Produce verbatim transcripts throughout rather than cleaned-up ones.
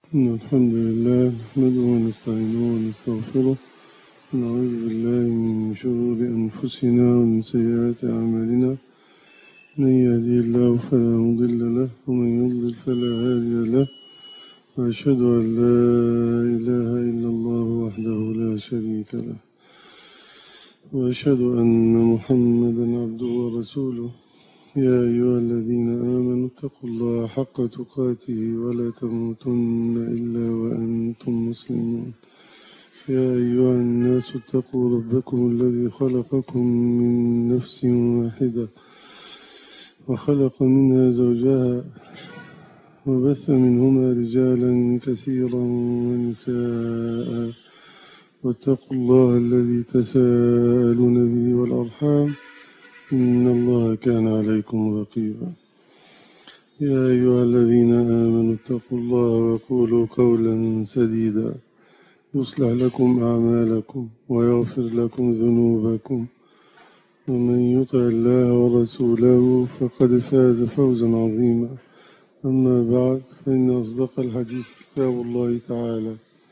إن الحمد لله نحمده ونستعينه ونستغفره ونعوذ بالله من شرور أنفسنا ومن سيئات أعمالنا. من يهدي الله فلا مضل له ومن يضلل فلا هادي له، وأشهد أن لا إله إلا الله وحده لا شريك له، وأشهد أن محمدا عبده ورسوله. يا أيها الذين آمنوا اتقوا الله حق تقاته ولا تموتن إلا وأنتم مسلمون. يا أيها الناس اتقوا ربكم الذي خلقكم من نفس واحدة وخلق منها زوجها وبث منهما رجالا كثيرا ونساء، واتقوا الله الذي تساءلون به والأرحام إن الله كان عليكم رقيبا. يا أيها الذين آمنوا اتقوا الله وقولوا قولا سديدا يصلح لكم أعمالكم ويغفر لكم ذنوبكم، ومن يطع الله ورسوله فقد فاز فوزا عظيما. أما بعد، فإن أصدق الحديث كتاب الله تعالى،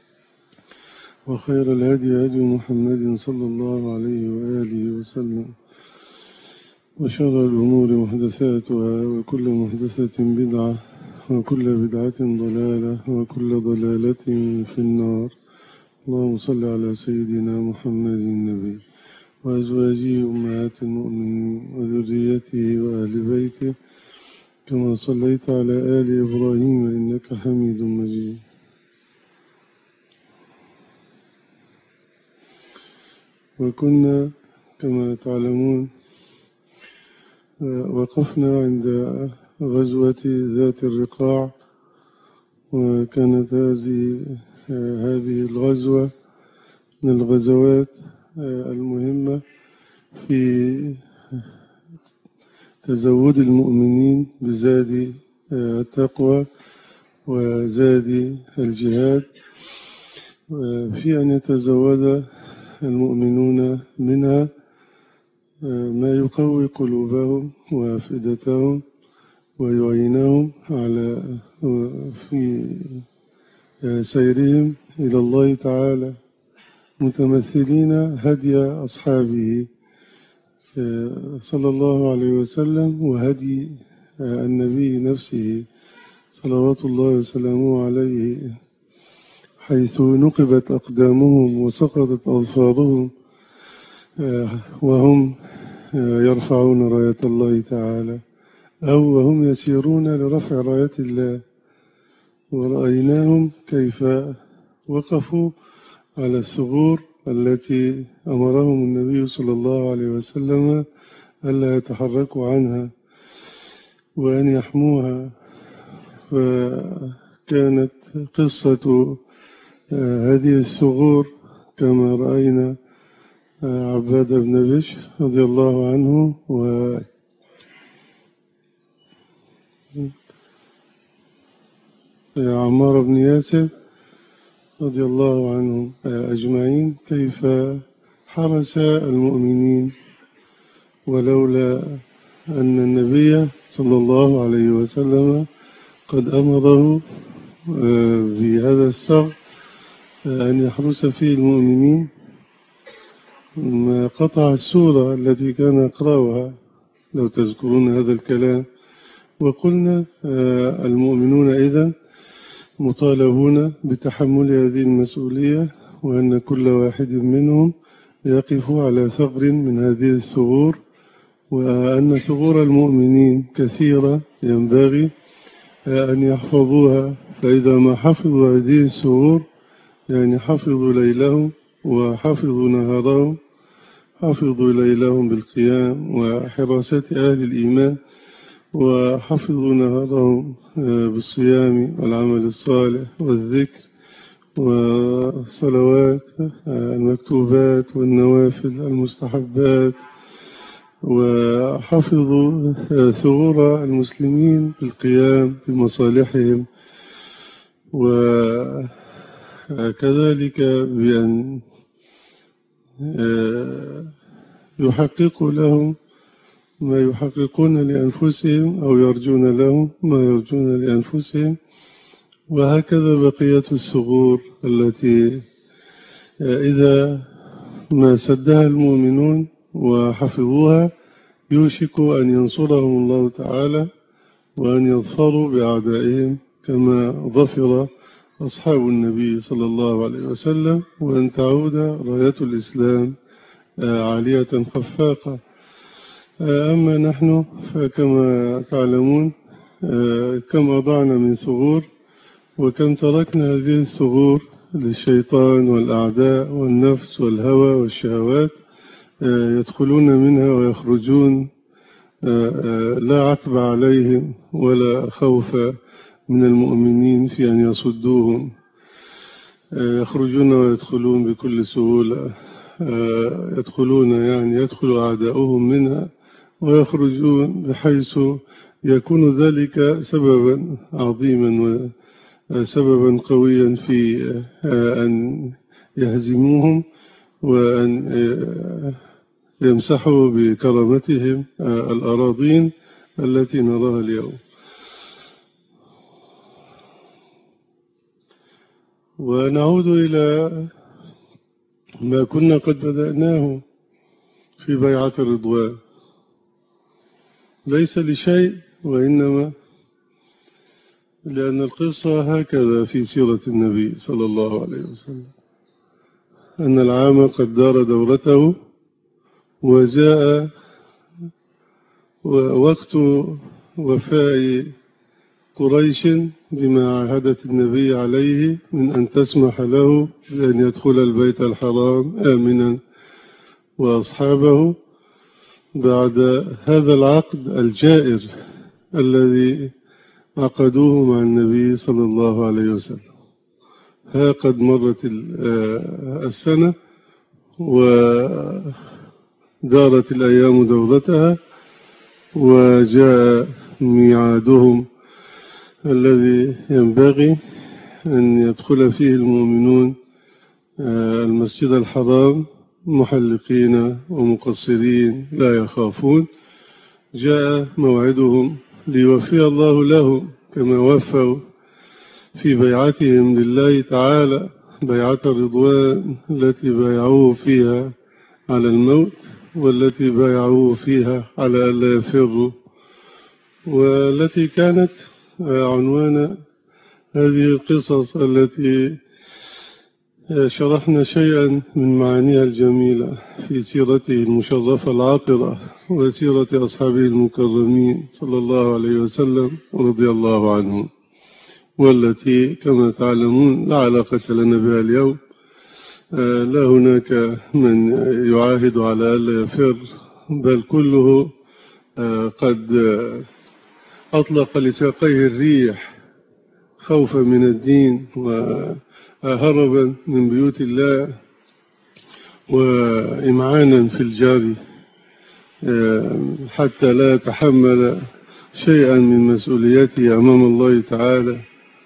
وخير الهدي هدي محمد صلى الله عليه وآله وسلم، وشر الأمور محدثاتها، وكل محدثة بدعة، وكل بدعة ضلالة، وكل ضلالة في النار. اللهم صل على سيدنا محمد النبي وأزواجه أمهات المؤمنين وذريته وأهل بيته كما صليت على آل إبراهيم إنك حميد مجيد. وكنا كما تعلمون وقفنا عند غزوة ذات الرقاع، وكانت هذه هذه الغزوة من الغزوات المهمة في تزود المؤمنين بزاد التقوى وزاد الجهاد، في أن يتزود المؤمنون منها ما يقوي قلوبهم وأفئدتهم ويعينهم على في سيرهم إلى الله تعالى، متمثلين هدي أصحابه صلى الله عليه وسلم وهدي النبي نفسه صلوات الله وسلامه عليه، حيث نقبت أقدامهم وسقطت أظفارهم وهم يرفعون راية الله تعالى، أو وهم يسيرون لرفع راية الله. ورأيناهم كيف وقفوا على الثغور التي أمرهم النبي صلى الله عليه وسلم ألا يتحركوا عنها وأن يحموها. فكانت قصة هذه الثغور كما رأينا عباد بن بشر رضي الله عنه و عمار بن ياسر رضي الله عنهم أجمعين، كيف حرس المؤمنين، ولولا أن النبي صلى الله عليه وسلم قد أمره بهذا الثغر أن يحرس فيه المؤمنين ما قطع السورة التي كان يقرأها، لو تذكرون هذا الكلام. وقلنا المؤمنون إذن مطالبون بتحمل هذه المسؤولية، وأن كل واحد منهم يقف على ثغر من هذه الثغور، وأن ثغور المؤمنين كثيرة ينبغي أن يحفظوها. فإذا ما حفظوا هذه الثغور يعني حفظوا ليلهم وحفظوا نهارهم، حفظوا ليلهم بالقيام وحراسة أهل الإيمان، وحفظوا نهارهم بالصيام والعمل الصالح والذكر والصلوات المكتوبات والنوافل المستحبات، وحفظوا ثغور المسلمين بالقيام بمصالحهم، وكذلك بأن يحققوا لهم ما يحققون لأنفسهم أو يرجون لهم ما يرجون لأنفسهم، وهكذا بقية الثغور التي إذا ما سدها المؤمنون وحفظوها يوشك أن ينصرهم الله تعالى وأن يظفروا بأعدائهم كما ظفر أصحاب النبي صلى الله عليه وسلم، وأن تعود راية الإسلام عالية خفاقة. أما نحن فكما تعلمون كم أضعنا من ثغور، وكم تركنا هذه الثغور للشيطان والأعداء والنفس والهوى والشهوات يدخلون منها ويخرجون لا عتب عليهم ولا خوف من المؤمنين في أن يصدوهم، يخرجون ويدخلون بكل سهولة، يدخلون يعني يدخل أعداؤهم منها ويخرجون بحيث يكون ذلك سببا عظيما وسببا قويا في أن يهزموهم وأن يمسحوا بكرامتهم الأراضين التي نراها اليوم. ونعود إلى ما كنا قد بدأناه في بيعة الرضوان، ليس لشيء وإنما لأن القصة هكذا في سيرة النبي صلى الله عليه وسلم، أن العام قد دار دورته وجاء وقت وفاء قريش بما عاهدت النبي عليه من أن تسمح له بأن يدخل البيت الحرام آمنا وأصحابه بعد هذا العقد الجائر الذي عقدوه مع النبي صلى الله عليه وسلم. ها قد مرت السنة ودارت الأيام دورتها وجاء ميعادهم الذي ينبغي أن يدخل فيه المؤمنون المسجد الحرام محلقين ومقصرين لا يخافون. جاء موعدهم ليوفي الله لهم كما وفوا في بيعتهم لله تعالى بيعة الرضوان التي بايعوه فيها على الموت، والتي بايعوه فيها على ألا يفروا، والتي كانت عنوان هذه القصص التي شرحنا شيئا من معانيها الجميلة في سيرته المشرفة العاطرة وسيرة أصحابه المكرمين صلى الله عليه وسلم ورضي الله عنهم، والتي كما تعلمون لا علاقة لنا بها اليوم. لا هناك من يعاهد على ألا يفر، بل كله قد أطلق لساقيه الريح خوفا من الدين وهربا من بيوت الله وإمعانا في الجار حتى لا يتحمل شيئا من مسؤوليته أمام الله تعالى،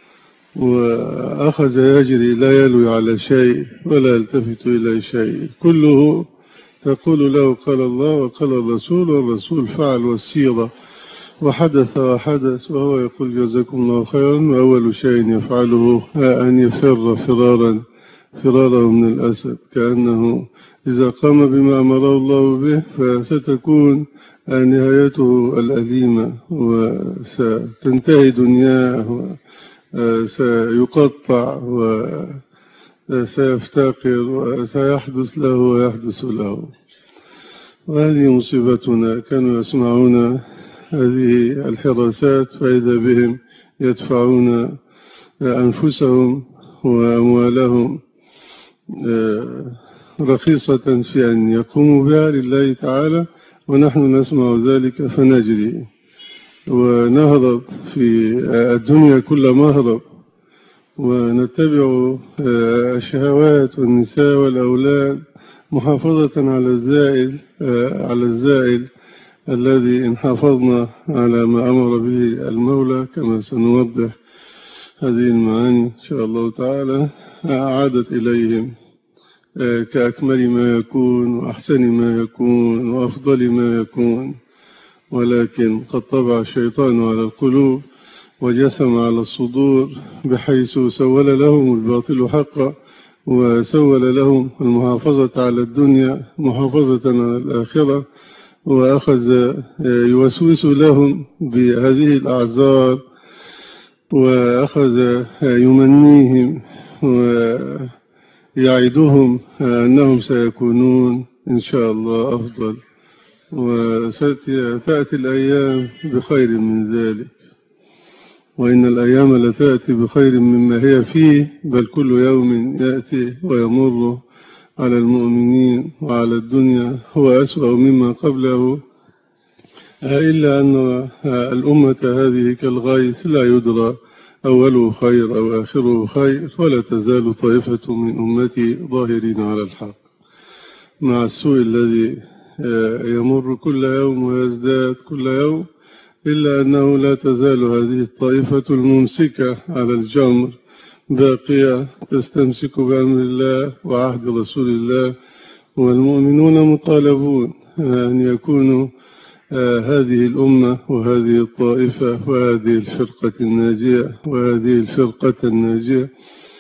وأخذ يجري لا يلوي على شيء ولا يلتفت إلى شيء، كله تقول له قال الله وقال الرسول، والرسول فعل والسيرة وحدث وحدث، وهو يقول جزاكم الله خيرا، وأول شيء يفعله أن يفر فرارا فرارا من الأسد، كأنه إذا قام بما أمره الله به فستكون نهايته الأليمة وستنتهي دنياه وسيقطع وسيفتقر وسيحدث له ويحدث له. وهذه مصيبتنا، كانوا يسمعون هذه الحراسات فإذا بهم يدفعون أنفسهم وأموالهم رخيصة في أن يقوموا بها لله تعالى، ونحن نسمع ذلك فنجري ونهرب في الدنيا كل مهرب، ونتبع الشهوات والنساء والأولاد محافظة على الزائل على الزائل الذي إن حافظنا على ما أمر به المولى كما سنوضح هذه المعاني إن شاء الله تعالى عادت إليهم كأكمل ما يكون وأحسن ما يكون وأفضل ما يكون، ولكن قد طبع الشيطان على القلوب وجسم على الصدور بحيث سول لهم الباطل حقا وسول لهم المحافظة على الدنيا محافظة على الآخرة، وأخذ يوسوس لهم بهذه الأعذار وأخذ يمنيهم ويعدهم أنهم سيكونون إن شاء الله أفضل، وستأتي الأيام بخير من ذلك، وإن الأيام لتأتي بخير مما هي فيه، بل كل يوم يأتي ويمر على المؤمنين وعلى الدنيا هو أسوأ مما قبله، إلا أن الأمة هذه كالغيث لا يدرى أوله خير أو آخره خير، ولا تزال طائفة من أمتي ظاهرين على الحق مع السوء الذي يمر كل يوم ويزداد كل يوم، إلا أنه لا تزال هذه الطائفة الممسكة على الجمر باقية تستمسك بأمر الله وعهد رسول الله، والمؤمنون مطالبون أن يكونوا هذه الأمة وهذه الطائفة وهذه الفرقة الناجية وهذه الفرقة الناجية،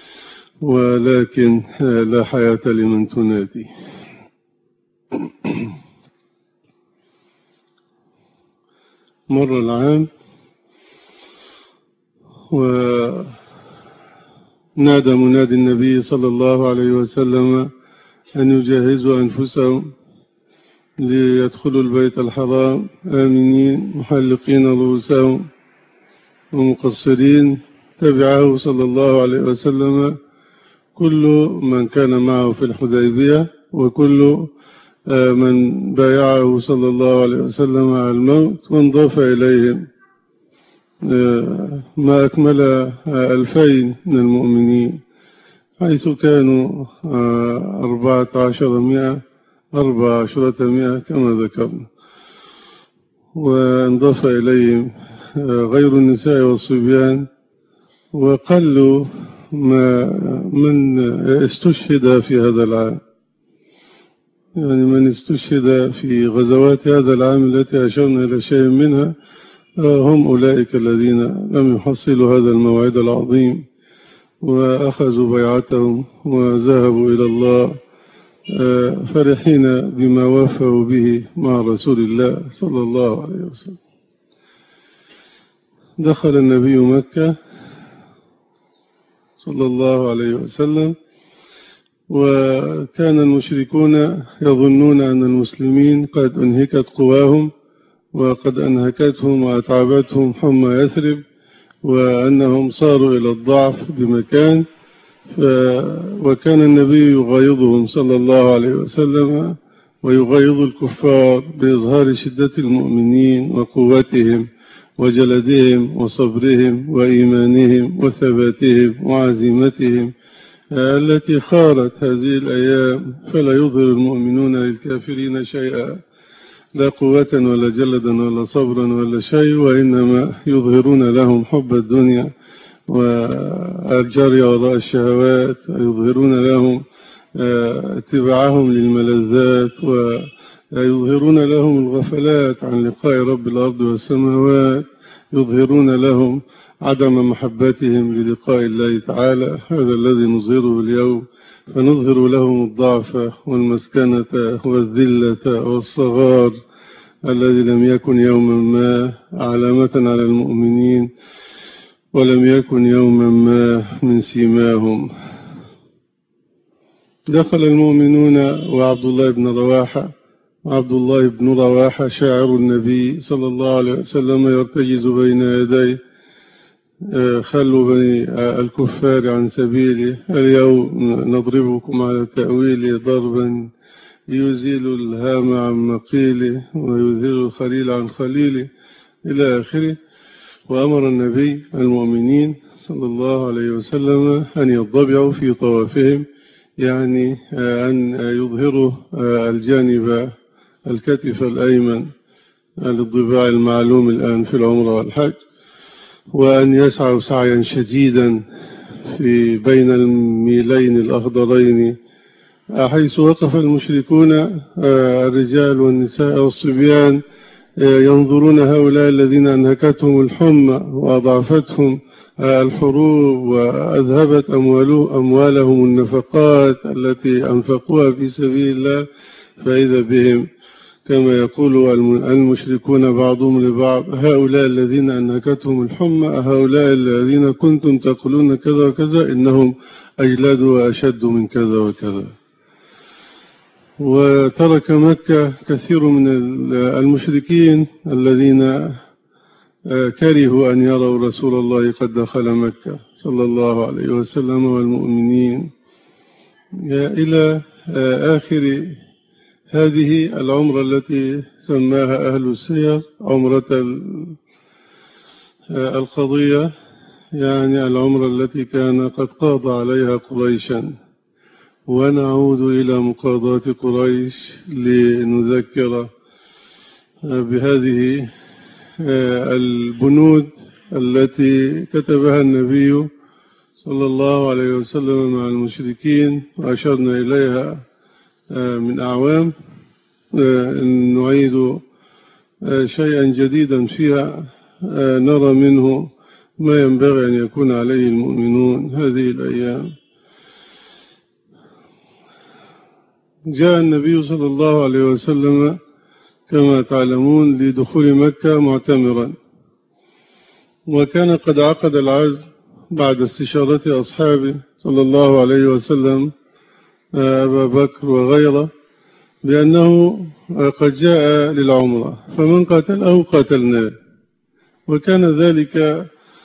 ولكن لا حياة لمن تنادي. مر العام ونادى منادي النبي صلى الله عليه وسلم أن يجهزوا أنفسهم ليدخلوا البيت الحرام آمنين محلقين رؤوسهم ومقصرين. تبعه صلى الله عليه وسلم كل من كان معه في الحديبية وكل من بايعه صلى الله عليه وسلم على الموت، وانضاف إليهم ما أكمل ألفين من المؤمنين، حيث كانوا أربعة عشر مئة أربع عشرة مئة كما ذكرنا، وانضاف إليهم غير النساء والصبيان، وقلوا ما من استشهد في هذا العام، يعني من استشهد في غزوات هذا العام التي أشرنا إلى شيء منها هم أولئك الذين لم يحصلوا هذا الموعد العظيم وأخذوا بيعتهم وذهبوا إلى الله فرحين بما وافوا به مع رسول الله صلى الله عليه وسلم. دخل النبي مكة صلى الله عليه وسلم، وكان المشركون يظنون أن المسلمين قد انهكت قواهم وقد أنهكتهم وأتعبتهم حمى يثرب، وأنهم صاروا إلى الضعف بمكان، وكان النبي يغيظهم صلى الله عليه وسلم ويغيظ الكفار بإظهار شدة المؤمنين وقوتهم وجلدهم وصبرهم وإيمانهم وثباتهم وعزيمتهم التي خارت هذه الأيام، فلا يظهر المؤمنون للكافرين شيئا، لا قوة ولا جلدا ولا صبرا ولا شيء، وإنما يظهرون لهم حب الدنيا والجري وراء الشهوات، يظهرون لهم اتباعهم للملذات، ويظهرون لهم الغفلات عن لقاء رب الأرض والسماوات، يظهرون لهم عدم محبتهم للقاء الله تعالى. هذا الذي نظهره اليوم، فنظهر لهم الضعف والمسكنة والذلة والصغار الذي لم يكن يوما ما علامة على المؤمنين ولم يكن يوما ما من سيماهم. دخل المؤمنون وعبد الله بن رواحة عبد الله بن رواحة شاعر النبي صلى الله عليه وسلم يرتجز بين يديه: خلوا بني الكفار عن سبيلي، اليوم نضربكم على تأويلي ضربا يزيل الهام عن مقيلي ويذهل الخليل عن خليلي إلى آخره. وأمر النبي المؤمنين صلى الله عليه وسلم أن يضبعوا في طوافهم، يعني أن يظهروا الجانب الكتف الأيمن للضباع المعلوم الآن في العمرة والحج، وأن يسعوا سعيا شديدا في بين الميلين الأخضرين، حيث وقف المشركون الرجال والنساء والصبيان ينظرون هؤلاء الذين أنهكتهم الحمى وأضعفتهم الحروب وأذهبت أموالهم النفقات التي أنفقوها في سبيل الله، فإذا بهم كما يقول المشركون بعضهم لبعض: هؤلاء الذين أنهكتهم الحمى، هؤلاء الذين كنتم تقولون كذا وكذا، إنهم أجلاد وأشد من كذا وكذا. وترك مكة كثير من المشركين الذين كرهوا أن يروا رسول الله قد دخل مكة صلى الله عليه وسلم والمؤمنين، إلى آخر هذه العمرة التي سماها أهل السير عمرة القضية، يعني العمرة التي كان قد قاضى عليها قريشا. ونعود إلى مقاضاة قريش لنذكر بهذه البنود التي كتبها النبي صلى الله عليه وسلم مع المشركين، وأشرنا إليها من أعوام. نعيد شيئا جديدا فيها نرى منه ما ينبغي أن يكون عليه المؤمنون هذه الأيام. جاء النبي صلى الله عليه وسلم كما تعلمون لدخول مكة معتمرا، وكان قد عقد العزم بعد استشارة أصحابه صلى الله عليه وسلم أبا بكر وغيره بأنه قد جاء للعمرة، فمن قتله قتلناه. وكان ذلك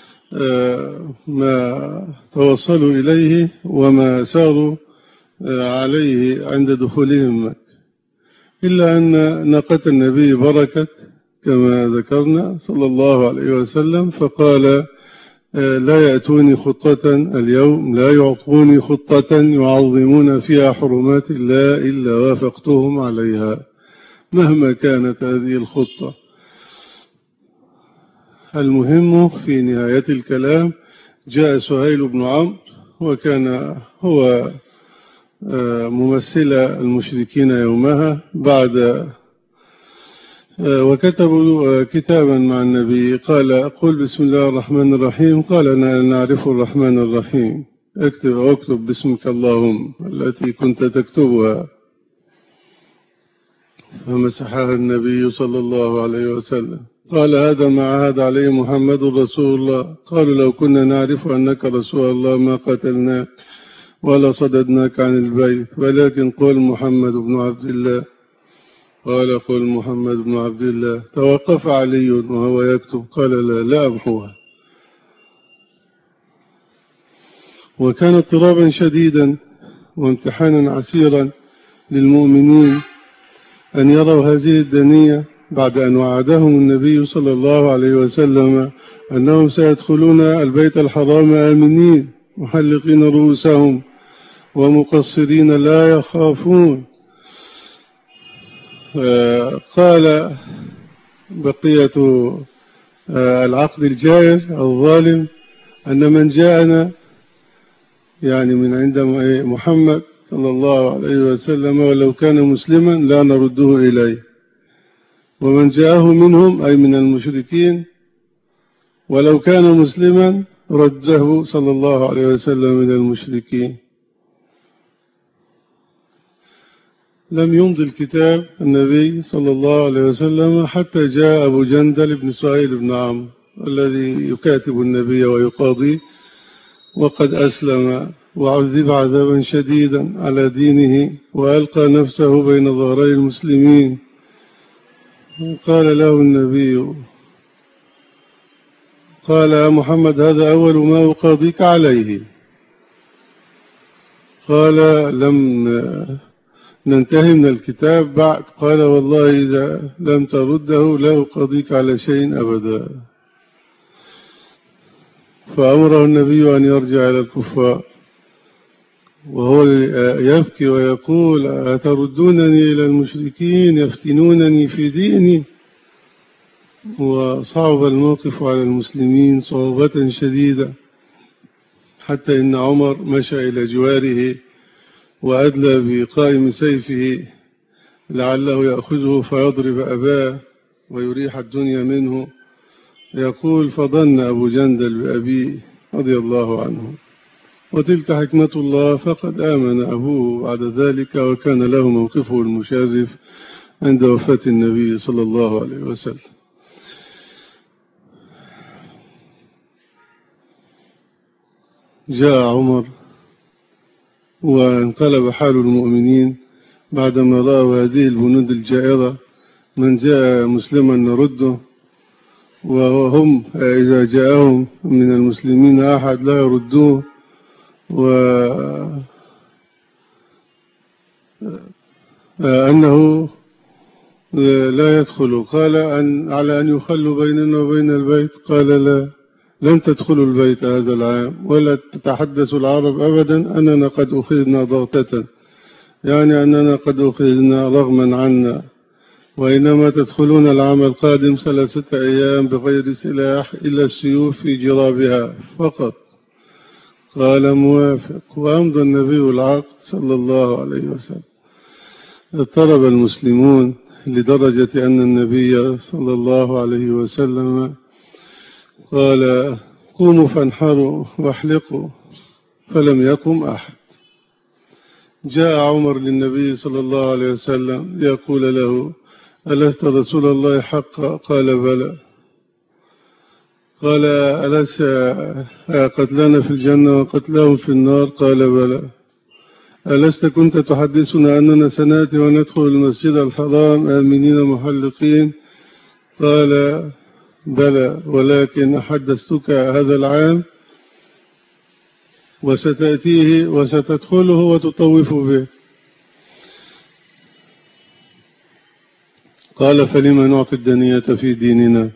ما توصلوا إليه وما ساروا عليه عند دخولهم مكة، إلا أن ناقة النبي بركت كما ذكرنا صلى الله عليه وسلم، فقال: لا يأتوني خطة اليوم، لا يعطوني خطة يعظمون فيها حرمات الله إلا وافقتهم عليها مهما كانت هذه الخطة. المهم في نهاية الكلام جاء سهيل بن عمرو، وكان هو ممثل المشركين يومها بعد، وكتبوا كتابا مع النبي. قال: قل بسم الله الرحمن الرحيم. قال: أنا نعرف الرحمن الرحيم، اكتب واكتب باسمك اللهم التي كنت تكتبها. فمسحها النبي صلى الله عليه وسلم. قال: هذا ما عهد عليه محمد رسول الله. قالوا: لو كنا نعرف أنك رسول الله ما قتلناك ولا صددناك عن البيت، ولكن قل محمد بن عبد الله. قال: قل محمد بن عبد الله. توقف علي وهو يكتب، قال: لا لا أمحوها. وكان اضطرابا شديدا وامتحانا عسيرا للمؤمنين أن يروا هذه الدنية بعد أن وعدهم النبي صلى الله عليه وسلم أنهم سيدخلون البيت الحرام آمنين محلقين رؤوسهم ومقصرين لا يخافون. قال بقية العقد الجائر الظالم أن من جاءنا يعني من عند محمد صلى الله عليه وسلم ولو كان مسلما لا نرده إليه، ومن جاءه منهم أي من المشركين ولو كان مسلما رده صلى الله عليه وسلم من المشركين. لم يمضي الكتاب النبي صلى الله عليه وسلم حتى جاء أبو جندل بن سهيل بن عمرو الذي يكاتب النبي ويقاضي، وقد أسلم وعذب عذابا شديدا على دينه وألقى نفسه بين ظهري المسلمين. قال له النبي: قال: يا محمد هذا أول ما أقاضيك عليه. قال: لم ننتهي من الكتاب بعد. قال: والله إذا لم ترده لا أقاضيك على شيء أبدا. فأمره النبي أن يرجع إلى الكفار وهو يبكي ويقول: أتردونني إلى المشركين يفتنونني في ديني؟ وصعب الموقف على المسلمين صعوبة شديدة، حتى إن عمر مشى إلى جواره وأدلى بقائم سيفه لعله يأخذه فيضرب أباه ويريح الدنيا منه. يقول: فظن أبو جندل بأبيه رضي الله عنه، وتلك حكمة الله، فقد آمن أبوه بعد ذلك، وكان له موقفه المشرف عند وفاة النبي صلى الله عليه وسلم. جاء عمر وانقلب حال المؤمنين بعدما رأوا هذه البنود الجائرة: من جاء مسلما نرده، وهم إذا جاءهم من المسلمين أحد لا يردوه، وأنه لا يدخل. قال: أن على أن يخلوا بيننا وبين البيت. قال: لا، لن تدخلوا البيت هذا العام، ولا تتحدث العرب أبدا أننا قد أخذنا ضغطة، يعني أننا قد أخذنا رغما عنا، وإنما تدخلون العام القادم ثلاثة أيام بغير سلاح إلا السيوف في جرابها فقط. قال: موافق. وأمضى النبي العقد صلى الله عليه وسلم. اضطرب المسلمون لدرجة أن النبي صلى الله عليه وسلم قال: قوموا فانحروا واحلقوا، فلم يقم أحد. جاء عمر للنبي صلى الله عليه وسلم يقول له: ألست رسول الله حقا؟ قال: بلى. قال: ألست قتلنا في الجنة وقتلهم في النار؟ قال: بلى. ألست كنت تحدثنا أننا سنأتي وندخل المسجد الحرام آمنين محلقين؟ قال: بلى، ولكن حدثتك هذا العام وستأتيه وستدخله وتطوف به. قال: فلما نعطي الدنية في ديننا؟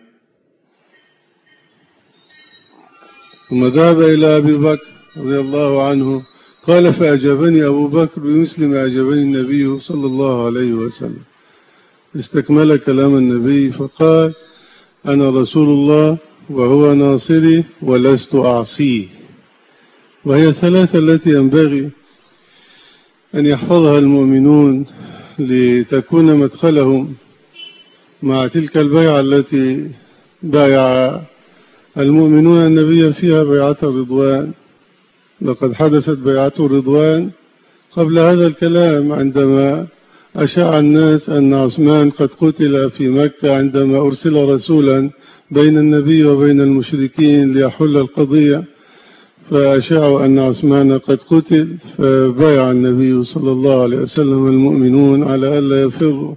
ثم ذهب إلى أبي بكر رضي الله عنه. قال: فأجابني أبو بكر بمثل ما أجابني النبي صلى الله عليه وسلم. استكمل كلام النبي فقال: أنا رسول الله وهو ناصري ولست أعصيه. وهي ثلاثة التي ينبغي أن يحفظها المؤمنون لتكون مدخلهم مع تلك البيعة التي بايع المؤمنون النبي فيها، بيعة الرضوان. لقد حدثت بيعة الرضوان قبل هذا الكلام، عندما أشاع الناس أن عثمان قد قتل في مكة، عندما أرسل رسولا بين النبي وبين المشركين ليحل القضية، فأشاعوا أن عثمان قد قتل، فبايع النبي صلى الله عليه وسلم المؤمنون على ألا يفروا.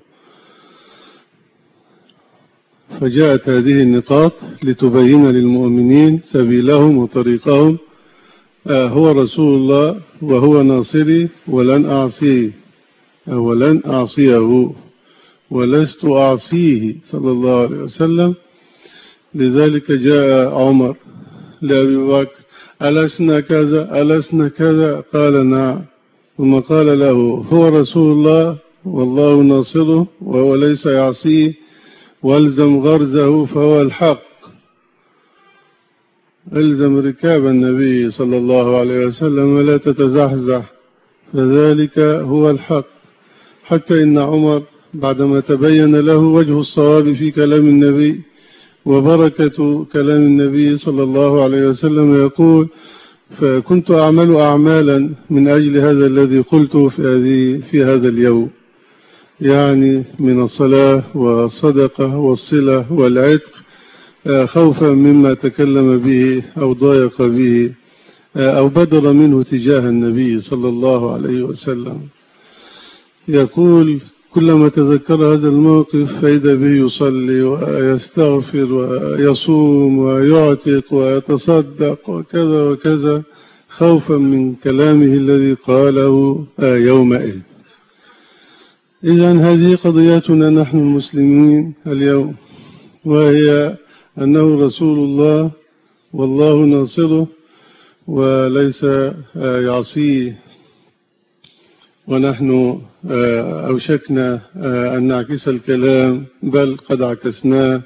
فجاءت هذه النقاط لتبين للمؤمنين سبيلهم وطريقهم. آه هو رسول الله وهو ناصري ولن أعصيه ولن أعصيه ولست أعصيه صلى الله عليه وسلم. لذلك جاء عمر لأبي بكر: ألسنا كذا ألسنا كذا؟ قال: نعم. ثم قال له: هو رسول الله والله ناصره وهو ليس يعصيه، والزم غرزه فهو الحق. الزم ركاب النبي صلى الله عليه وسلم ولا تتزحزح، فذلك هو الحق. حتى إن عمر بعدما تبين له وجه الصواب في كلام النبي وبركة كلام النبي صلى الله عليه وسلم يقول: فكنت أعمل أعمالا من أجل هذا الذي قلته في هذه في هذا اليوم، يعني من الصلاة والصدقة والصلة والعتق، خوفا مما تكلم به أو ضايق به أو بدر منه تجاه النبي صلى الله عليه وسلم. يقول: كلما تذكر هذا الموقف فإذا به يصلي ويستغفر ويصوم ويعتق ويتصدق وكذا وكذا، خوفا من كلامه الذي قاله يومئذ. إذن هذه قضياتنا نحن المسلمين اليوم، وهي أنه رسول الله والله ناصره وليس يعصيه. ونحن أوشكنا أن نعكس الكلام، بل قد عكسناه،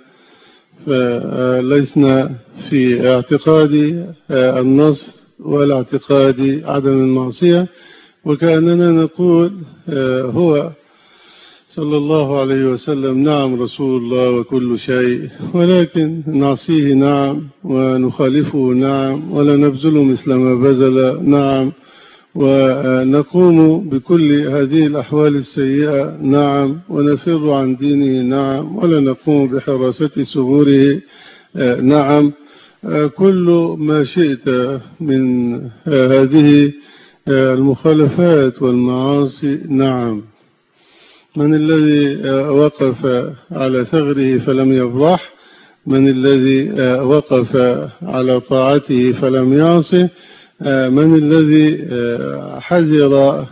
فلسنا في اعتقاد النصر ولا اعتقاد عدم المعصية، وكأننا نقول هو صلى الله عليه وسلم: نعم رسول الله وكل شيء، ولكن نعصيه نعم، ونخالفه نعم، ولا نبذل مثل ما بذل نعم، ونقوم بكل هذه الأحوال السيئة نعم، ونفر عن دينه نعم، ولا نقوم بحراسة ثغوره نعم. كل ما شئت من هذه المخالفات والمعاصي نعم. من الذي وقف على ثغره فلم يبرح؟ من الذي وقف على طاعته فلم يعصه؟ من الذي حذر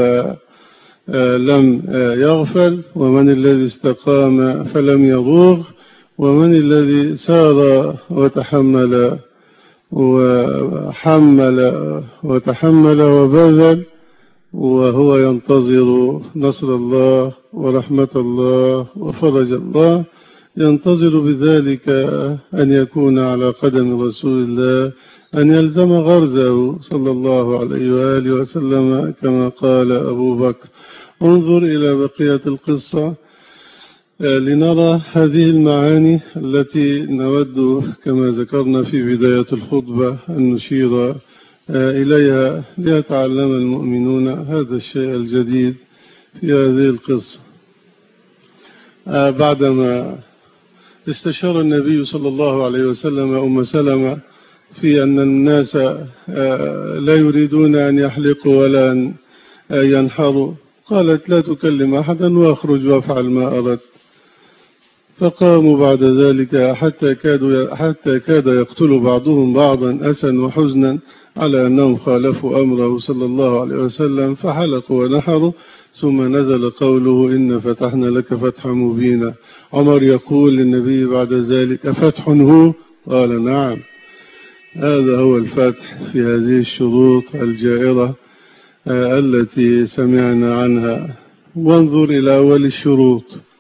ولم يغفل؟ ومن الذي استقام فلم يضوغ؟ ومن الذي سار وتحمل وحمل وتحمل وبذل وهو ينتظر نصر الله ورحمة الله وفرج الله، ينتظر بذلك أن يكون على قدم رسول الله، أن يلزم غرزه صلى الله عليه وآله وسلم كما قال أبو بكر. انظر إلى بقية القصة لنرى هذه المعاني التي نود كما ذكرنا في بداية الخطبة أن نشير إليها ليتعلم المؤمنون هذا الشيء الجديد في هذه القصة. بعدما استشار النبي صلى الله عليه وسلم أم سلمة في أن الناس لا يريدون أن يحلقوا ولا أن ينحروا، قالت: لا تكلم أحدا واخرج وافعل ما أردت. فقاموا بعد ذلك حتى كادوا حتى كاد يقتل بعضهم بعضا أسا وحزنا على أنهم خالفوا أمره صلى الله عليه وسلم، فحلقوا ونحروا. ثم نزل قوله: إن فتحنا لك فتحا مبينا. عمر يقول للنبي بعد ذلك: أفتح هو؟ قال: نعم، هذا هو الفتح في هذه الشروط الجائرة التي سمعنا عنها. وانظر إلى أول الشروط.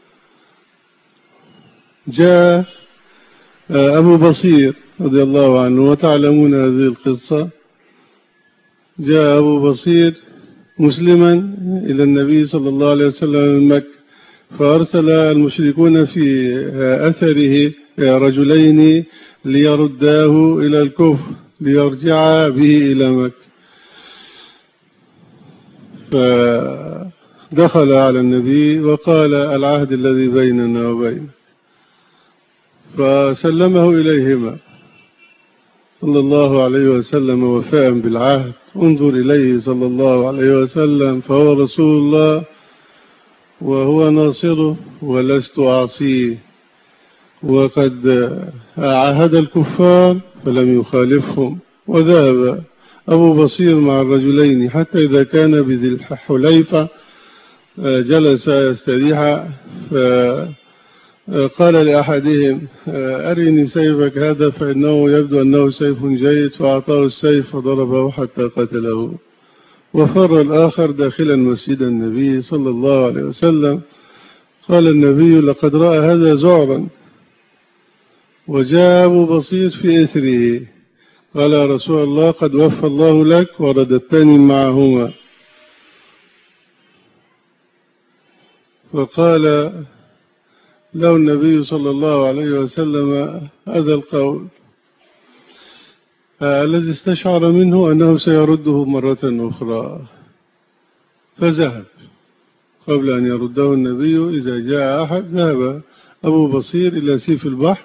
جاء أبو بصير رضي الله عنه، وتعلمون هذه القصة. جاء أبو بصير مسلما إلى النبي صلى الله عليه وسلم من مكة، فأرسل المشركون في أثره رجلين ليرداه إلى الكفر، ليرجع به إلى مكة. فدخل على النبي وقال: العهد الذي بيننا وبينك. فسلمه إليهما صلى الله عليه وسلم وفاء بالعهد. انظر إليه صلى الله عليه وسلم، فهو رسول الله وهو ناصره ولست أعصيه، وقد عاهد الكفار فلم يخالفهم. وذهب أبو بصير مع الرجلين حتى إذا كان بذي الحليفة جلس يستريح، فقال لأحدهم: أرني سيفك هذا فإنه يبدو أنه سيف جيد، فأعطاه السيف فضربه حتى قتله. وفر الآخر داخلا مسجد النبي صلى الله عليه وسلم. قال النبي: لقد رأى هذا زعرا. وجاء أبو بصير في إثره قال: يا رسول الله، قد وفى الله لك ورددتني معهما. فقال له النبي صلى الله عليه وسلم هذا القول الذي استشعر منه أنه سيرده مرة أخرى، فذهب. قبل أن يرده النبي إذا جاء أحد ذهب أبو بصير إلى سيف البحر،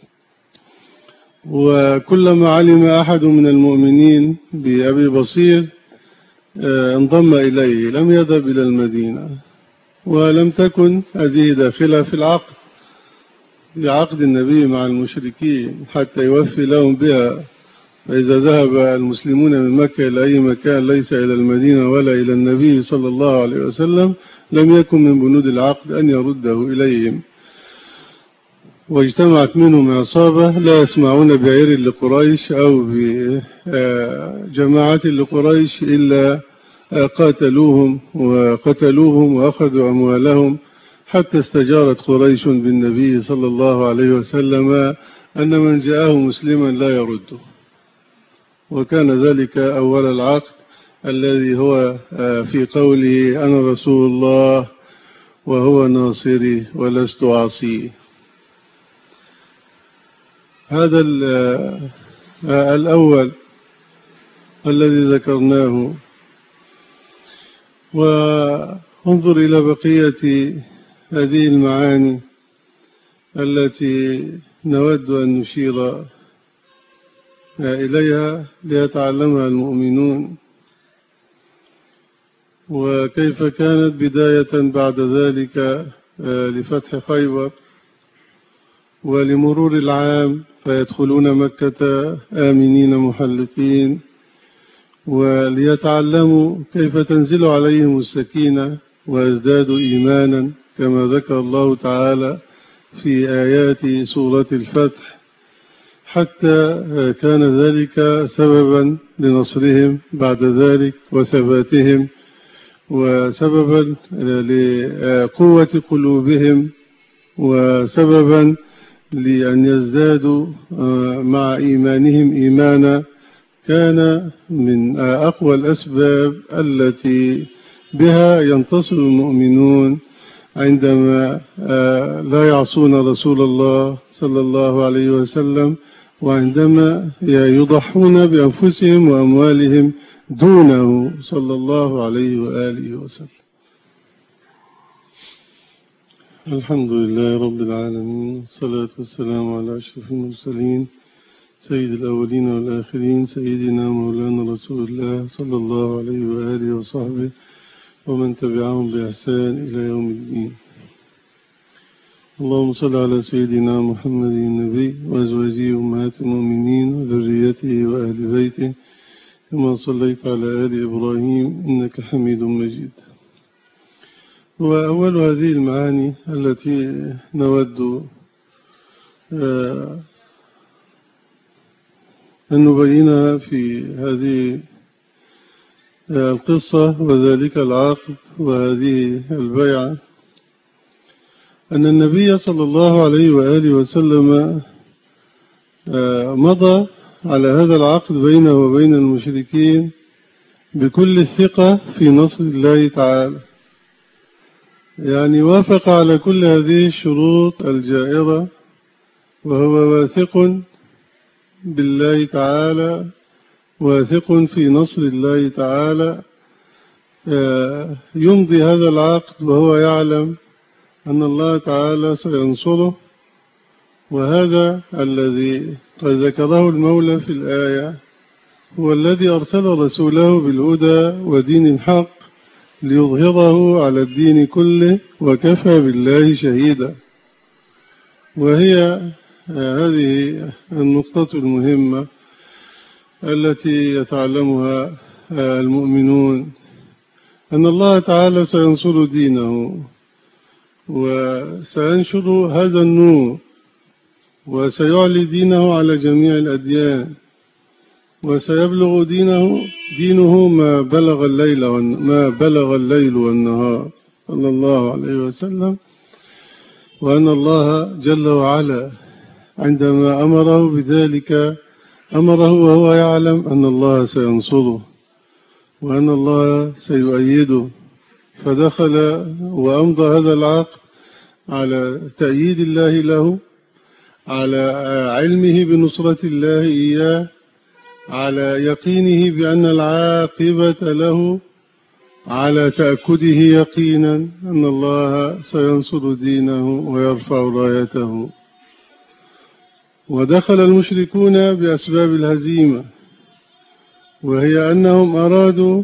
وكلما علم أحد من المؤمنين بأبي بصير انضم إليه، لم يذهب إلى المدينة. ولم تكن هذه داخلة في العقد بعقد النبي مع المشركين حتى يوفي لهم بها. فإذا ذهب المسلمون من مكة إلى أي مكان ليس إلى المدينة ولا إلى النبي صلى الله عليه وسلم، لم يكن من بنود العقد أن يرده إليهم. واجتمعت منهم عصابة لا يسمعون بعير لقريش أو بجماعة لقريش إلا قاتلوهم وقتلوهم وأخذوا أموالهم، حتى استجارت قريش بالنبي صلى الله عليه وسلم أن من جاءه مسلما لا يرده. وكان ذلك أول العقد الذي هو في قوله: أنا رسول الله وهو ناصري ولست عصيه. هذا الأول الذي ذكرناه. وانظر إلى بقية هذه المعاني التي نود أن نشير إليها ليتعلمها المؤمنون، وكيف كانت بداية بعد ذلك لفتح خيبر ولمرور العام فيدخلون مكة آمنين محلقين، وليتعلموا كيف تنزل عليهم السكينة ويزدادوا إيمانا كما ذكر الله تعالى في آيات سورة الفتح، حتى كان ذلك سببا لنصرهم بعد ذلك وثباتهم، وسببا لقوة قلوبهم، وسببا لأن يزدادوا مع إيمانهم إيمانا. كان من أقوى الأسباب التي بها ينتصر المؤمنون عندما لا يعصون رسول الله صلى الله عليه وسلم، وعندما يضحون بأنفسهم وأموالهم دونه صلى الله عليه وآله وسلم. الحمد لله رب العالمين، والصلاة والسلام على أشرف المرسلين سيد الأولين والآخرين، سيدنا مولانا رسول الله صلى الله عليه وآله وصحبه ومن تبعهم بإحسان إلى يوم الدين. اللهم صل على سيدنا محمد النبي وأزواجه أمهات المؤمنين وذريته وأهل بيته كما صليت على آل إبراهيم إنك حميد مجيد. وأول هذه المعاني التي نود أن نبينها في هذه القصة وذلك العقد وهذه البيعة، أن النبي صلى الله عليه وآله وسلم مضى على هذا العقد بينه وبين المشركين بكل الثقة في نصر الله تعالى، يعني وافق على كل هذه الشروط الجائرة، وهو واثق بالله تعالى، واثق في نصر الله تعالى. يمضي هذا العقد وهو يعلم أن الله تعالى سينصره، وهذا الذي قد ذكره المولى في الآية هو الذي أرسل رسوله بالهدى ودين الحق ليظهره على الدين كله وكفى بالله شهيدا. وهي هذه النقطة المهمة التي يتعلمها المؤمنون، أن الله تعالى سينصر دينه وسينشر هذا النور وسيعلي دينه على جميع الأديان، وسيبلغ دينه دينه ما بلغ الليل ما بلغ الليل والنهار صلى الله عليه وسلم. وأن الله جل وعلا عندما أمره بذلك أمره وهو يعلم أن الله سينصره وأن الله سيؤيده، فدخل وأمضى هذا العقد على تأييد الله له، على علمه بنصرة الله إياه، على يقينه بأن العاقبة له، على تأكده يقينا أن الله سينصر دينه ويرفع رايته. ودخل المشركون بأسباب الهزيمة، وهي أنهم أرادوا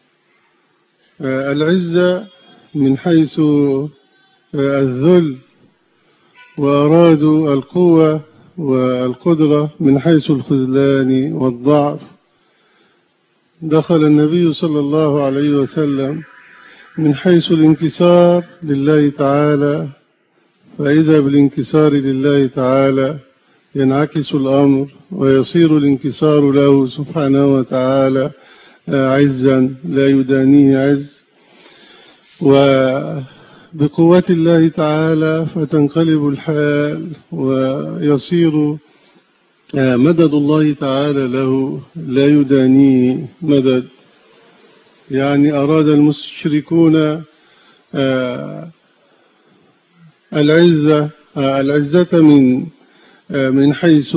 العزة من حيث الذل، وأرادوا القوة والقدرة من حيث الخذلان والضعف. دخل النبي صلى الله عليه وسلم من حيث الانكسار لله تعالى، فإذا بالانكسار لله تعالى ينعكس الأمر ويصير الانكسار له سبحانه وتعالى عزا لا يدانيه عز، وبقوة الله تعالى فتنقلب الحال ويصير مدد الله تعالى له لا يدانيه مدد. يعني أراد المشركون العزة العزة من من حيث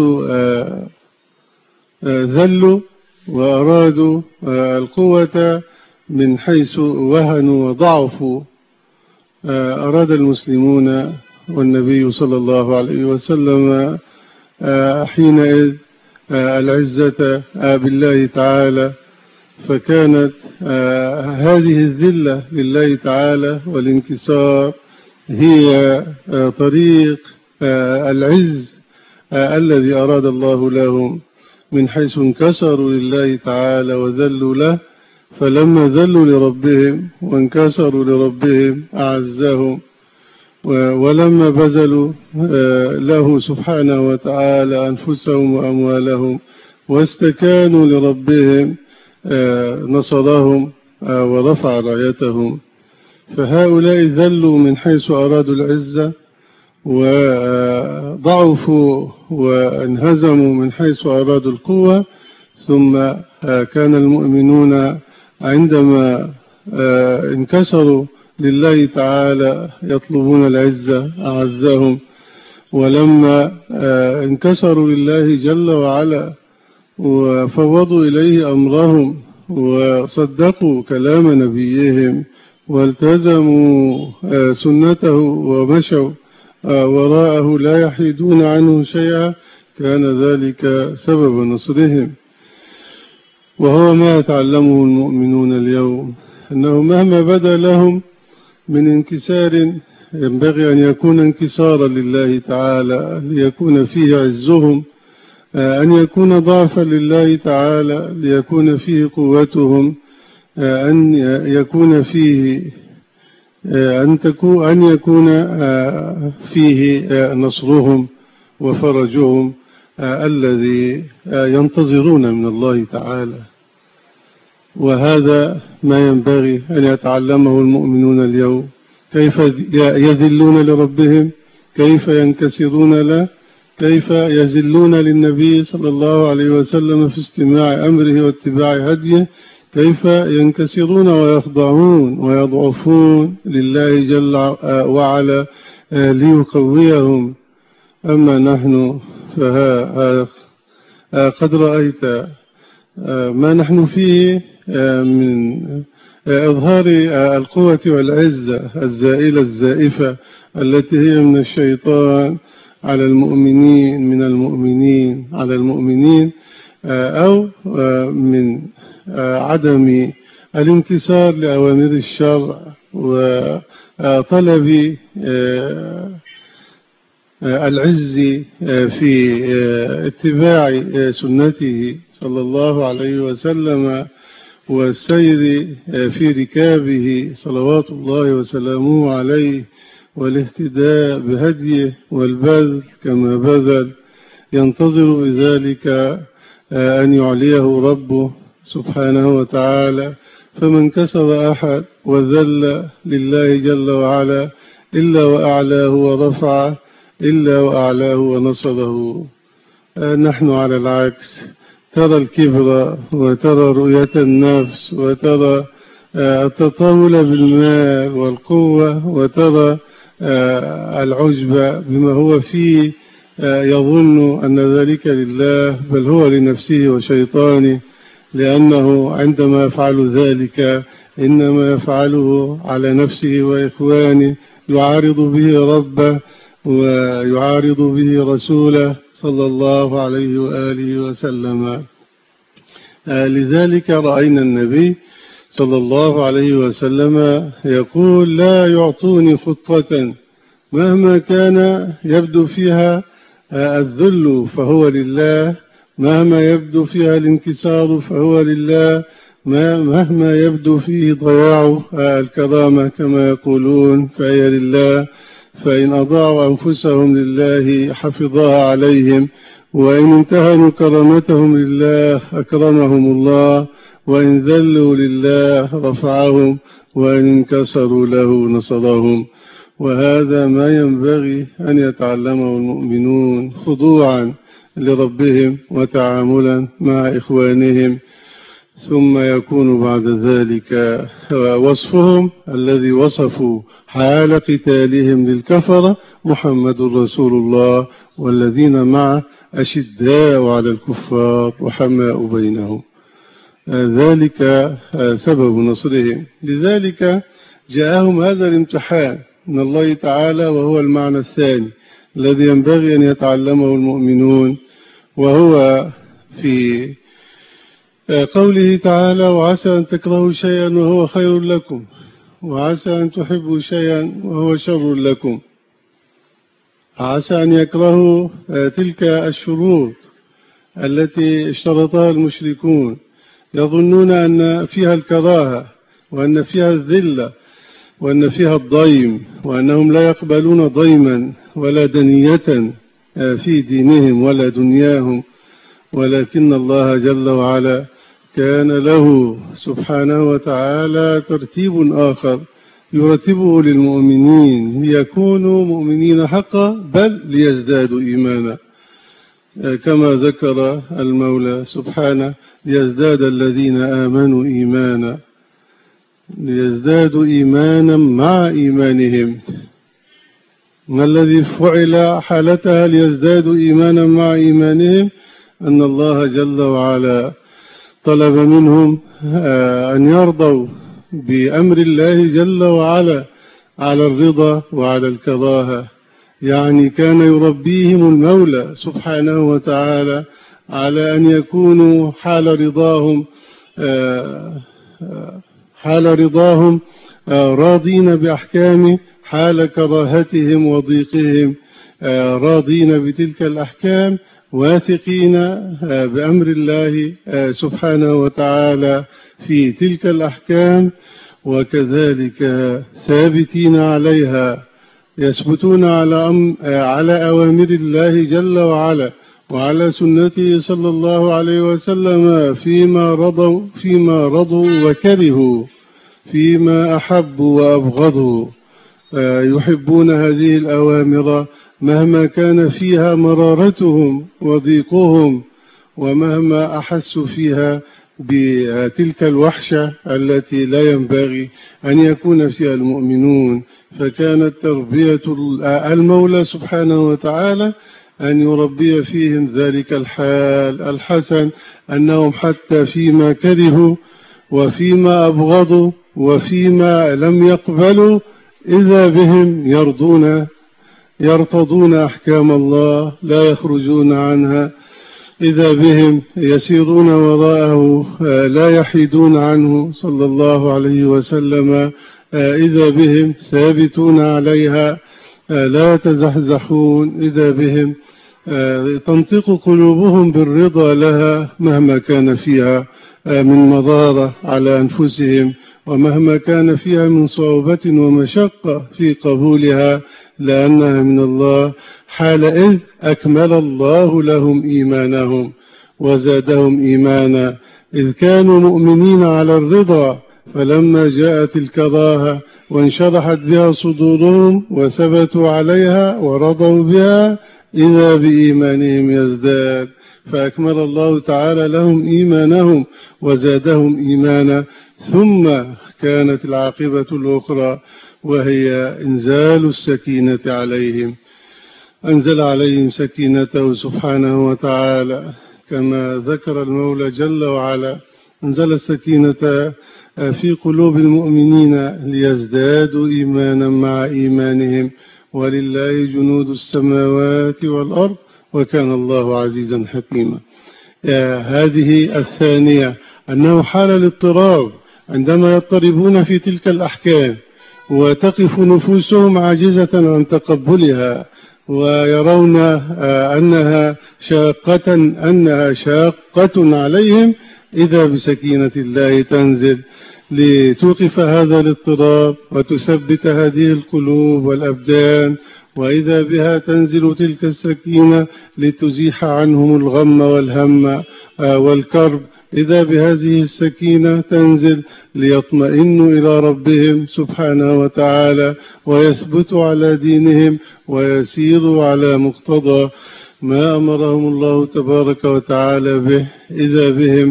ذلوا وأرادوا القوة من حيث وهنوا وضعفوا. أراد المسلمون والنبي صلى الله عليه وسلم حينئذ العزة بالله تعالى، فكانت هذه الذلة لله تعالى والانكسار هي طريق العز الذي أراد الله لهم، من حيث انكسروا لله تعالى وذلوا له، فلما ذلوا لربهم وانكسروا لربهم أعزهم، ولما بذلوا له سبحانه وتعالى أنفسهم وأموالهم واستكانوا لربهم نصرهم ورفع رايتهم. فهؤلاء ذلوا من حيث أرادوا العزة وضعفوا وانهزموا من حيث أرادوا القوة، ثم كان المؤمنون عندما انكسروا لله تعالى يطلبون العزة أعزهم، ولما انكسروا لله جل وعلا وفوضوا إليه أمرهم وصدقوا كلام نبيهم والتزموا سنته ومشوا وراءه لا يحيدون عنه شيئا، كان ذلك سبب نصرهم. وهو ما يتعلمه المؤمنون اليوم، أنه مهما بدا لهم من انكسار ينبغي أن يكون انكسارا لله تعالى ليكون فيه عزهم، أن يكون ضعفا لله تعالى ليكون فيه قوتهم، أن يكون فيه أن تكون أن يكون فيه نصرهم وفرجهم الذي ينتظرون من الله تعالى. وهذا ما ينبغي أن يتعلمه المؤمنون اليوم، كيف يذلون لربهم، كيف ينكسرون له، كيف يذلون للنبي صلى الله عليه وسلم في استماع أمره واتباع هديه، كيف ينكسرون ويخضعون ويضعفون لله جل وعلا ليقويهم. أما نحن فها قد رأيت ما نحن فيه من إظهار القوة والعزة الزائلة الزائفة التي هي من الشيطان على المؤمنين من المؤمنين على المؤمنين، أو من عدم الانكسار لأوامر الشرع وطلب العز في اتباع سنته صلى الله عليه وسلم والسير في ركابه صلوات الله وسلامه عليه والاهتداء بهديه والبذل كما بذل، ينتظر بذلك أن يعليه ربه سبحانه وتعالى. فمن كسر أحد وذل لله جل وعلا إلا وأعلاه ورفعه إلا وأعلاه ونصره. نحن على العكس، ترى الكبر وترى رؤية النفس وترى التطاول بالمال والقوة وترى العجب بما هو فيه، يظن أن ذلك لله بل هو لنفسه وشيطانه، لأنه عندما يفعل ذلك إنما يفعله على نفسه وإخوانه، يعارض به ربه ويعارض به رسوله صلى الله عليه وآله وسلم. لذلك رأينا النبي صلى الله عليه وسلم يقول: لا يعطوني خطة مهما كان يبدو فيها الذل فهو لله، مهما يبدو فيها الانكسار فهو لله، مهما يبدو فيه ضياع الكرامة كما يقولون فهي لله. فإن أضاعوا أنفسهم لله حفظها عليهم، وإن انتهنوا كرامتهم لله أكرمهم الله، وإن ذلوا لله رفعهم، وإن انكسروا له نصرهم. وهذا ما ينبغي أن يتعلمه المؤمنون خضوعا لربهم وتعاملا مع إخوانهم. ثم يكون بعد ذلك وصفهم الذي وصفوا حال قتالهم للكفرة: محمد رسول الله والذين معه أشداء على الكفار وحماء بينهم. ذلك سبب نصرهم. لذلك جاءهم هذا الامتحان من الله تعالى، وهو المعنى الثاني الذي ينبغي أن يتعلمه المؤمنون، وهو في قوله تعالى: وعسى أن تكرهوا شيئا وهو خير لكم، وعسى أن تحبوا شيئا وهو شر لكم. عسى أن يكرهوا تلك الشروط التي اشترطها المشركون، يظنون أن فيها الكراهة وأن فيها الذلة وأن فيها الضيم، وأنهم لا يقبلون ضيما ولا دنية في دينهم ولا دنياهم. ولكن الله جل وعلا كان له سبحانه وتعالى ترتيب آخر يرتبه للمؤمنين ليكونوا مؤمنين حقا، بل ليزدادوا إيمانا، كما ذكر المولى سبحانه: ليزداد الذين آمنوا إيمانا، ليزدادوا إيمانا مع إيمانهم. ما الذي فعل حالتها ليزدادوا إيمانا مع إيمانهم؟ أن الله جل وعلا طلب منهم أن يرضوا بأمر الله جل وعلا على الرضا وعلى الكراهة. يعني كان يربيهم المولى سبحانه وتعالى على أن يكونوا حال رضاهم حال رضاهم راضين بأحكامه، حال كراهتهم وضيقهم راضين بتلك الأحكام، واثقين بأمر الله سبحانه وتعالى في تلك الأحكام، وكذلك ثابتين عليها، يثبتون على أم على أوامر الله جل وعلا وعلى سنته صلى الله عليه وسلم فيما رضوا فيما رضوا وكرهوا، فيما أحبوا وأبغضوا. يحبون هذه الأوامر مهما كان فيها مرارتهم وضيقهم، ومهما أحسوا فيها بتلك الوحشة التي لا ينبغي أن يكون فيها المؤمنون. فكانت تربية المولى سبحانه وتعالى أن يربي فيهم ذلك الحال الحسن، أنهم حتى فيما كرهوا وفيما أبغضوا وفيما لم يقبلوا إذا بهم يرضون يرتضون أحكام الله، لا يخرجون عنها، إذا بهم يسيرون وراءه، لا يحيدون عنه صلى الله عليه وسلم، إذا بهم ثابتون عليها، لا يتزحزحون، إذا بهم تنطق قلوبهم بالرضا لها مهما كان فيها من مضارة على أنفسهم، ومهما كان فيها من صعوبة ومشقة في قبولها، لأنها من الله، حال إذ أكمل الله لهم إيمانهم وزادهم إيمانا، إذ كانوا مؤمنين على الرضا، فلما جاءت الكراهة وانشرحت بها صدورهم وثبتوا عليها ورضوا بها، إذا بإيمانهم يزداد، فأكمل الله تعالى لهم إيمانهم وزادهم إيمانا. ثم كانت العاقبة الأخرى، وهي إنزال السكينة عليهم. أنزل عليهم سكينته سبحانه وتعالى كما ذكر المولى جل وعلا، أنزل السكينة في قلوب المؤمنين ليزدادوا إيمانا مع إيمانهم، ولله جنود السماوات والأرض وكان الله عزيزا حكيما. هذه الثانية، أنه حال الاضطراب عندما يضطربون في تلك الأحكام وتقف نفوسهم عاجزة عن تقبلها، ويرون أنها شاقة أنها شاقة عليهم، إذا بسكينة الله تنزل لتوقف هذا الاضطراب وتثبت هذه القلوب والأبدان، وإذا بها تنزل تلك السكينة لتزيح عنهم الغم والهم والكرب، إذا بهذه السكينة تنزل ليطمئنوا إلى ربهم سبحانه وتعالى ويثبتوا على دينهم ويسيروا على مقتضى ما أمرهم الله تبارك وتعالى به، إذا بهم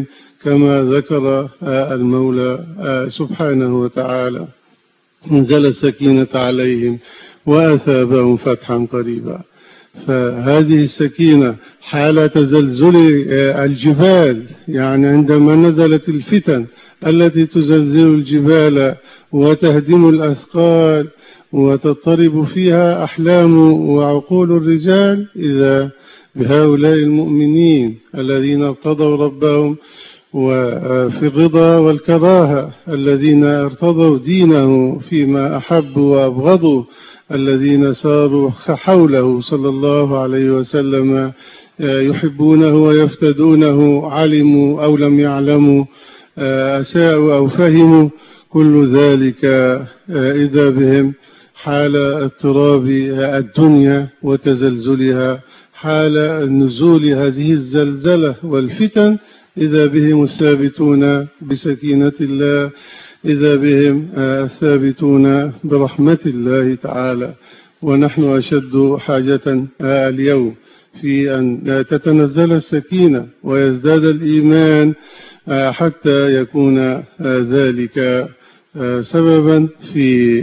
كما ذكر المولى سبحانه وتعالى: انزل السكينة عليهم وأثابهم فتحا قريبا. فهذه السكينة حال تزلزل الجبال، يعني عندما نزلت الفتن التي تزلزل الجبال وتهدم الأثقال وتضطرب فيها أحلام وعقول الرجال، إذا بهؤلاء المؤمنين الذين ارتضوا ربهم وفي الرضا والكراهة، الذين ارتضوا دينه فيما أحبوا وأبغضوا، الذين ساروا حوله صلى الله عليه وسلم يحبونه ويفتدونه، علموا أو لم يعلموا، أساءوا أو فهموا، كل ذلك إذا بهم حال اضطراب الدنيا وتزلزلها، حال نزول هذه الزلزلة والفتن، إذا بهم الثابتون بسكينة الله، إذا بهم الثابتون برحمة الله تعالى. ونحن أشد حاجة اليوم في أن تتنزل السكينة ويزداد الإيمان، حتى يكون ذلك سببا في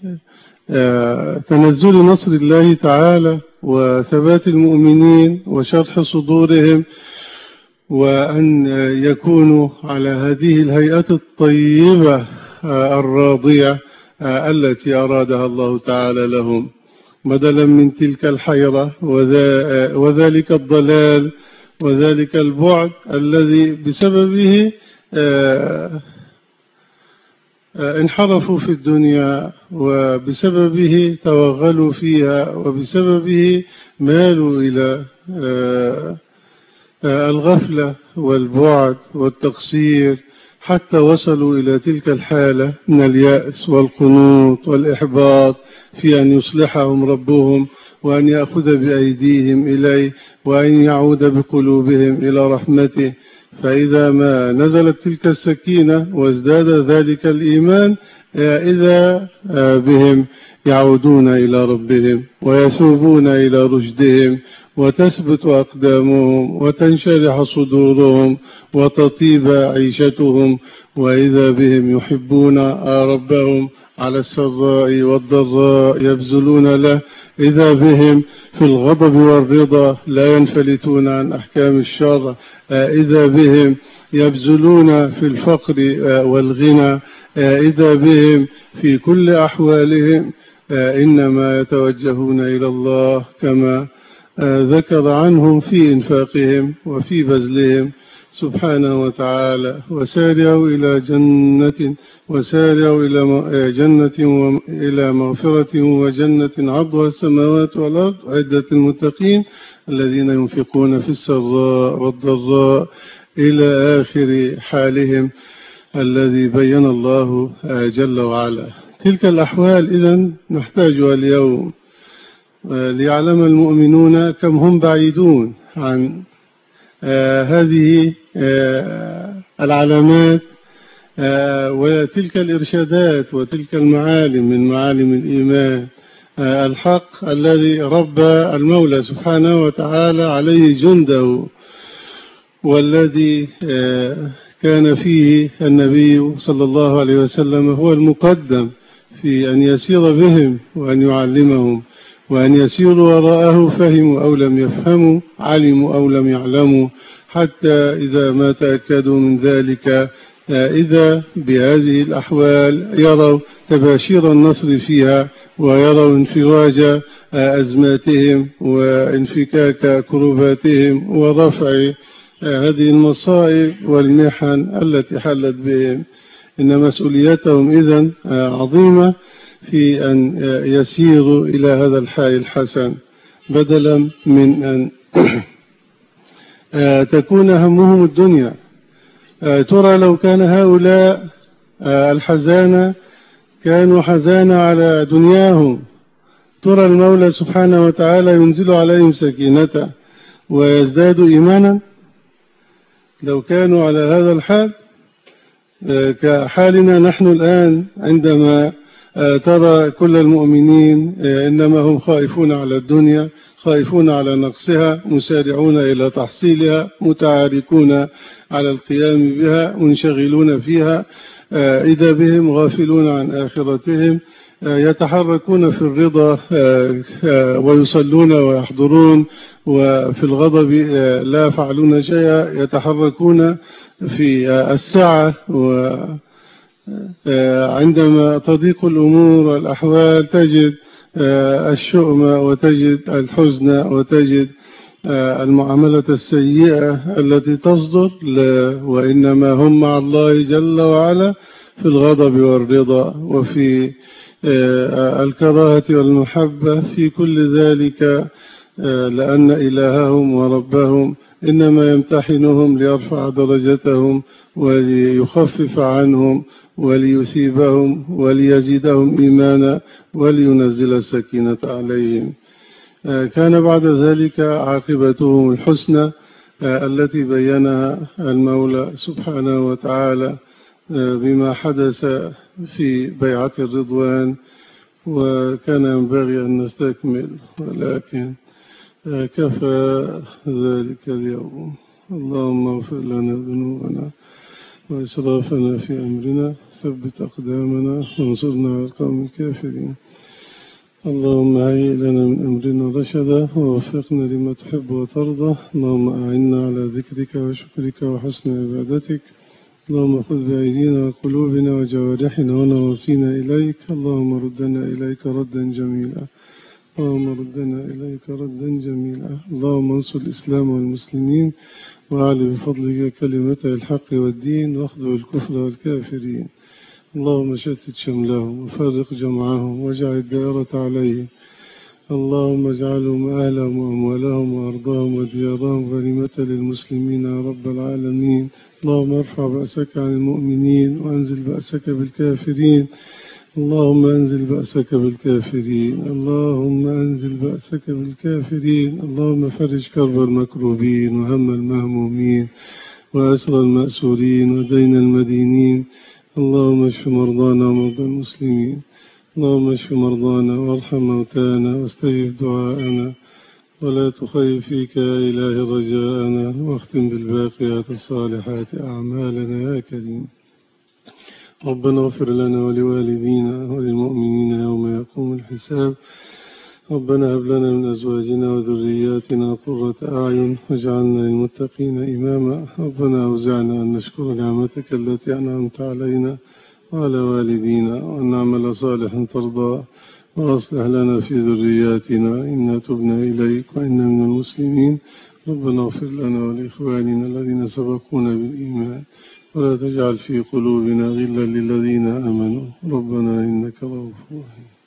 تنزل نصر الله تعالى وثبات المؤمنين وشرح صدورهم، وأن يكونوا على هذه الهيئة الطيبة الراضية التي أرادها الله تعالى لهم، بدلا من تلك الحيرة وذلك الضلال وذلك البعد الذي بسببه انحرفوا في الدنيا، وبسببه توغلوا فيها، وبسببه مالوا إلى الغفلة والبعد والتقصير، حتى وصلوا إلى تلك الحالة من اليأس والقنوط والإحباط في أن يصلحهم ربهم، وأن يأخذ بأيديهم إليه، وأن يعود بقلوبهم إلى رحمته. فإذا ما نزلت تلك السكينة وازداد ذلك الإيمان، إذا بهم يعودون إلى ربهم ويثوبون إلى رشدهم، وتثبت أقدامهم وتنشرح صدورهم وتطيب عيشتهم، وإذا بهم يحبون ربهم على السراء والضراء يبذلون له، إذا بهم في الغضب والرضا لا ينفلتون عن أحكام الشرع، إذا بهم يبذلون في الفقر والغنى، إذا بهم في كل أحوالهم إنما يتوجهون إلى الله، كما ذكر عنهم في إنفاقهم وفي بذلهم سبحانه وتعالى: وسارعوا إلى جنة وسارعوا إلى جنة وإلى مغفرة وجنة عرضها السماوات والأرض عدة المتقين الذين ينفقون في السراء والضراء، إلى آخر حالهم الذي بين الله جل وعلا. تلك الأحوال إذن نحتاجها اليوم ليعلم المؤمنون كم هم بعيدون عن آه هذه آه العلامات آه وتلك الإرشادات وتلك المعالم من معالم الإيمان آه الحق الذي ربى المولى سبحانه وتعالى عليه جنده، والذي آه كان فيه النبي صلى الله عليه وسلم هو المقدم في أن يسير بهم وأن يعلمهم، وأن يسيروا وراءه فهموا أو لم يفهموا، علموا أو لم يعلموا، حتى إذا ما تأكدوا من ذلك إذا بهذه الأحوال يروا تباشير النصر فيها، ويروا انفراج أزماتهم وانفكاك كرباتهم ورفع هذه المصائب والمحن التي حلت بهم. إن مسؤوليتهم إذن عظيمة في أن يسيروا إلى هذا الحال الحسن، بدلا من أن تكون همهم الدنيا. ترى لو كان هؤلاء الحزانة كانوا حزانة على دنياهم، ترى المولى سبحانه وتعالى ينزل عليهم سكينته ويزداد إيمانا. لو كانوا على هذا الحال كحالنا نحن الآن، عندما ترى كل المؤمنين إنما هم خائفون على الدنيا، خائفون على نقصها، مسارعون إلى تحصيلها، متعاركون على القيام بها منشغلون فيها، إذا بهم غافلون عن آخرتهم، يتحركون في الرضا ويصلون ويحضرون، وفي الغضب لا يفعلون شيئا، يتحركون في السعة، وعندما تضيق الأمور والأحوال تجد الشؤم وتجد الحزن وتجد المعاملة السيئة التي تصدر، وإنما هم مع الله جل وعلا في الغضب والرضا وفي الكراهة والمحبة، في كل ذلك، لأن إلههم وربهم إنما يمتحنهم ليرفع درجتهم وليخفف عنهم وليثيبهم وليزيدهم إيمانا ولينزل السكينة عليهم. كان بعد ذلك عاقبتهم الحسنى التي بينها المولى سبحانه وتعالى بما حدث في بيعة الرضوان، وكان ينبغي أن نستكمل، ولكن كفى ذلك اليوم. اللهم اغفر لنا ذنوبنا وإسرافنا في أمرنا، ثبت أقدامنا وانصرنا على القوم الكافرين. اللهم هيئ لنا من أمرنا رشدا ووفقنا لما تحب وترضى. اللهم أعنا على ذكرك وشكرك وحسن عبادتك. اللهم خذ بأيدينا وقلوبنا وجوارحنا ونواصينا إليك. اللهم ردنا إليك ردا جميلا. اللهم ردنا إليك ردا جميلا. اللهم انصر الإسلام والمسلمين وأعلي بفضلك كلمة الحق والدين، واخذل الكفر والكافرين. اللهم شتت شملهم وفرق جمعهم واجعل الدائرة عليهم. اللهم اجعلهم أهلهم وأموالهم وأرضهم وديارهم غنيمة للمسلمين يا رب العالمين. اللهم ارفع بأسك عن المؤمنين وأنزل بأسك بالكافرين. اللهم أنزل بأسك بالكافرين. اللهم أنزل بأسك بالكافرين. اللهم فرج كرب المكروبين وهم المهمومين وأسر المأسورين ودين المدينين. اللهم اشف مرضانا ومرضى المسلمين. اللهم اشف مرضانا وارحم موتانا واستجب دعاءنا، ولا تخيب فيك يا إله رجاءنا، واختم بالباقيات الصالحات أعمالنا يا كريم. ربنا اغفر لنا ولوالدينا وللمؤمنين يوم يقوم الحساب. ربنا هب لنا من أزواجنا وذرياتنا قرة أعين واجعلنا للمتقين إماما. ربنا أوزعنا أن نشكر نعمتك التي أنعمت علينا وعلى والدينا، وأن نعمل صالحا ترضى، وأصلح لنا في ذرياتنا إنا تبنا إليك وإنا من المسلمين. ربنا اغفر لنا ولإخواننا الذين سبقونا بالإيمان، ولا تجعل في قلوبنا غلا للذين آمنوا. ربنا إنك رؤوف رحيم.